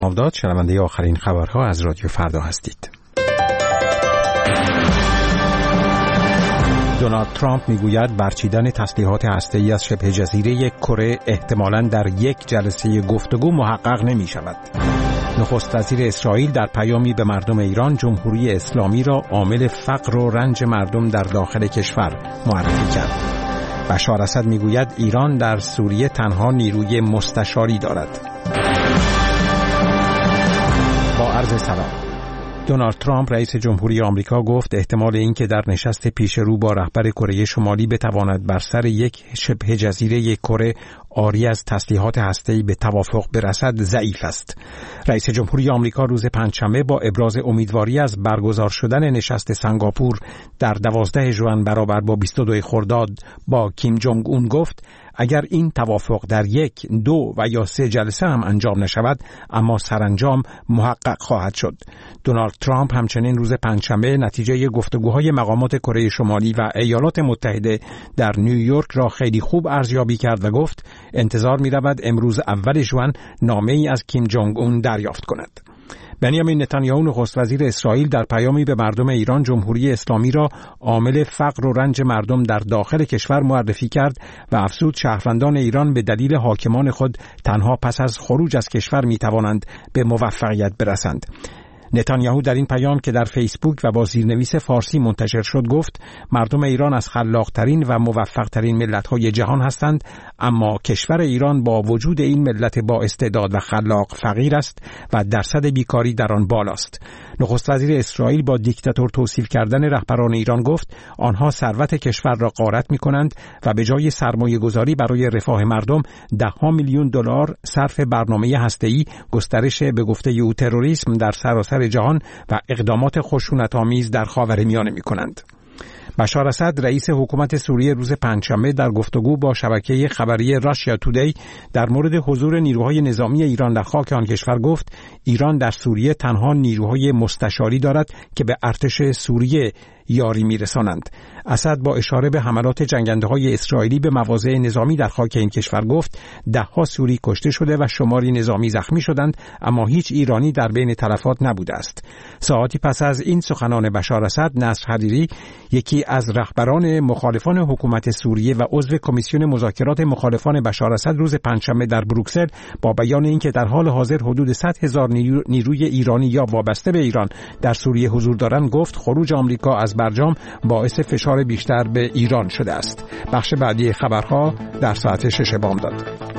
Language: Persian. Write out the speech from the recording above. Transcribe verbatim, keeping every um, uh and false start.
داد. شنونده آخرین خبرها از رادیو فردا هستید. دونالد ترامپ میگوید برچیدن تسلیحات هسته‌ای از شبه جزیره کره احتمالاً در یک جلسه گفتگو محقق نمی شود. نخست وزیر اسرائیل در پیامی به مردم ایران جمهوری اسلامی را عامل فقر و رنج مردم در داخل کشور معرفی کرد. بشار اسد میگوید ایران در سوریه تنها نیروی مستشاری دارد. با عرض سلام. دونالد ترامپ رئیس جمهوری آمریکا گفت احتمال اینکه در نشست پیش رو با رهبر کره شمالی بتواند بر سر یک شبه جزیره کره عاری از تسلیحات هسته‌ای به توافق برسد ضعیف است. رئیس جمهوری آمریکا روز پنجشنبه با ابراز امیدواری از برگزار شدن نشست سنگاپور در دوازده ژوئن برابر با بیست و دو خرداد با کیم جونگ اون گفت اگر این توافق در یک، دو و یا سه جلسه هم انجام نشود اما سرانجام محقق خواهد شد. دونالد ترامپ همچنین روز پنجشنبه نتیجه گفتگوهای مقامات کره شمالی و ایالات متحده در نیویورک را خیلی خوب ارزیابی کرد و گفت انتظار می رود امروز اول ژوئن نامه ای از کیم جونگ اون دریافت کند. بنیامین نتانیاهو نخست وزیر اسرائیل در پیامی به مردم ایران جمهوری اسلامی را عامل فقر و رنج مردم در داخل کشور معرفی کرد و افزود شهروندان ایران به دلیل حاکمان خود تنها پس از خروج از کشور می توانند به موفقیت برسند. نتانیاهو در این پیام که در فیسبوک و با زیرنویس فارسی منتشر شد گفت مردم ایران از خلاق‌ترین و موفق‌ترین ملت‌های جهان هستند، اما کشور ایران با وجود این ملت با استعداد و خلاق فقیر است و درصد بیکاری در آن بالاست. نخست وزیر اسرائیل با دیکتاتور توصیف کردن رهبران ایران گفت آنها ثروت کشور را غارت می‌کنند و به جای سرمایه‌گذاری برای رفاه مردم ده‌ها میلیون دلار صرف برنامه هسته‌ای، گسترش به گفته او تروریسم در سراسر جهان و اقدامات خشونت‌آمیز در خاورمیانه می‌کنند. بشار اسد رئیس حکومت سوریه روز پنجشنبه در گفتگو با شبکه خبری راشیا تودی در مورد حضور نیروهای نظامی ایران در خاک آن کشور گفت ایران در سوریه تنها نیروهای مستشاری دارد که به ارتش سوریه یاری می‌رسانند. اسد با اشاره به حملات جنگنده‌های اسرائیلی به مواضع نظامی در خاک این کشور گفت ده‌ها سوری کشته شده و شماری نظامی زخمی شدند، اما هیچ ایرانی در بین تلفات نبوده است. ساعتی پس از این سخنان بشار اسد، نصر حریری یکی از رهبران مخالفان حکومت سوریه و عضو کمیسیون مذاکرات مخالفان بشار اسد روز پنجشنبه در بروکسل با بیان اینکه در حال حاضر حدود صد هزار نیروی ایرانی یا وابسته به ایران در سوریه حضور دارند گفت خروج آمریکا از برجام باعث فشار بیشتر به ایران شده است. بخش بعدی خبرها در ساعت شش بامداد.